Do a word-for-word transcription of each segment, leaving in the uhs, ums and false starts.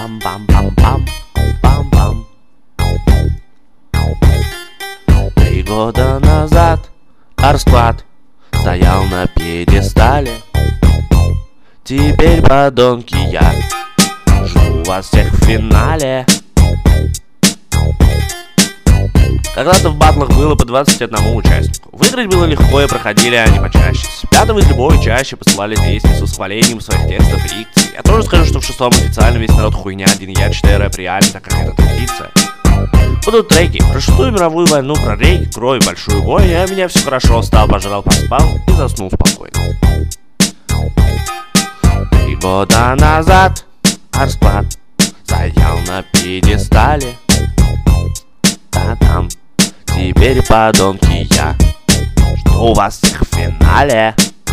Пам-пам-пам-пам, пам-пам. Три года назад Арсклад стоял на пьедестале. Теперь, подонки, я жду вас всех в финале. Когда-то в батлах было по двадцать одному участнику. Выиграть было легко, и проходили они почаще. С пятого из любой чаще посылали песни с восхвалением своих текстов и дикций. Я тоже скажу, что в шестом официально весь народ хуйня. Один я читаю рэп реально, так как это традиция. Будут треки про шестую мировую войну, про рейки, кровь, большую бой. А меня все хорошо, встал, пожрал, поспал и заснул спокойно. Три года назад Арсклад стоял на пьедестале. А там теперь, подонки, я жду вас всех в финале.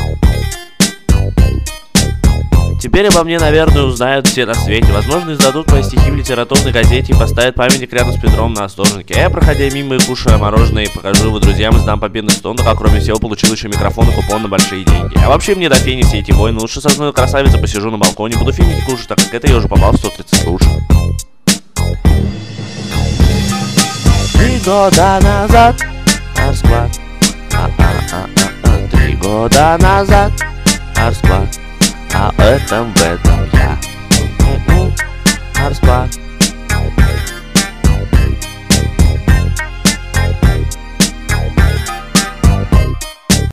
Теперь обо мне, наверное, узнают все на свете. Возможно, издадут мои стихи в литературной газете и поставят памятник рядом с Петром на Остоженке. А я, проходя мимо и кушая мороженое, покажу его друзьям и сдам победный стон. А кроме всего, получил еще микрофон и купон на большие деньги. А вообще мне до фени все эти войны. Лучше со мной красавица посижу на балконе. Буду финики кушать, так как это я уже попал в сто тридцать лучших. Три года назад Арсклад, а-а-а-а-а. Три года назад Арсклад, а этом в этом я. Арсклад.